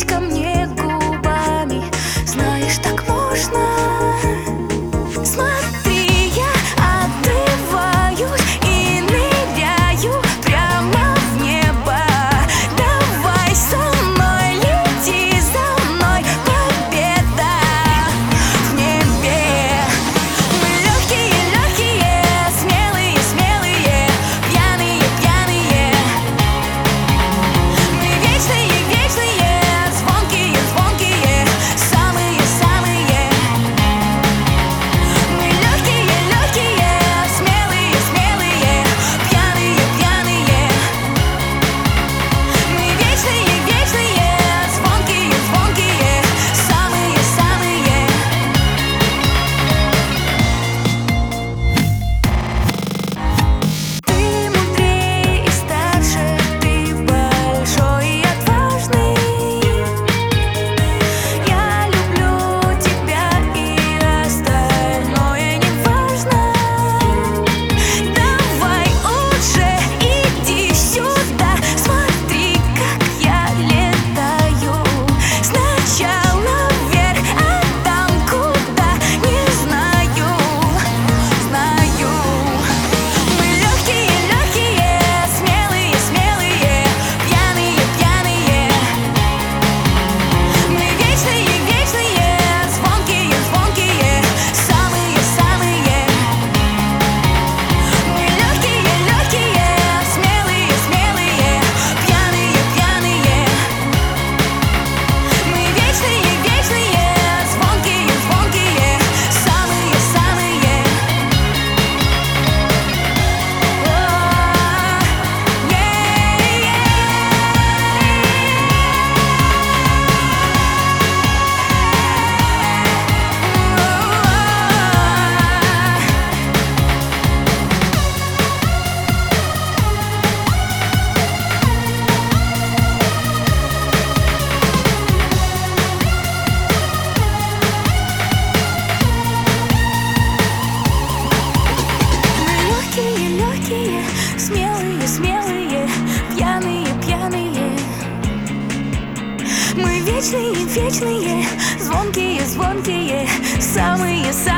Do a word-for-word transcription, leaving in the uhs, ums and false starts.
прижмись ко мне губами. Знаешь, так можно. Смотри, я отрываюсь и ныряю прямо в небо. Давай со мной, лети за мной, победа в небе. Мы легкие, легкие, смелые, смелые, пьяные, пьяные. Мы вечные, вечные, звонкие, звонкие, самые, самые. Мы легкие, легкие, смелые, смелые, пьяные, пьяные. Мы вечные, вечные, звонкие, звонкие, самые, самые. Ты мудрее и старше, ты большой и отважный. Я люблю тебя, и остальное не важно. Давай уже иди сюда, смотри, как я летаю. Сначала вверх, а там куда, не знаю, знаю. Мы легкие, легкие, смелые, смелые, пьяные, пьяные. Мы вечные, вечные, звонкие, звонкие, самые, самые. Мы легкие, легкие, смелые, смелые, пьяные, пьяные. Мы вечные, вечные, звонкие, звонкие, самые, самые. Мы легкие, легкие, смелые, смелые, пьяные, пьяные. Мы вечные, вечные, звонкие, звонкие, самые, самые.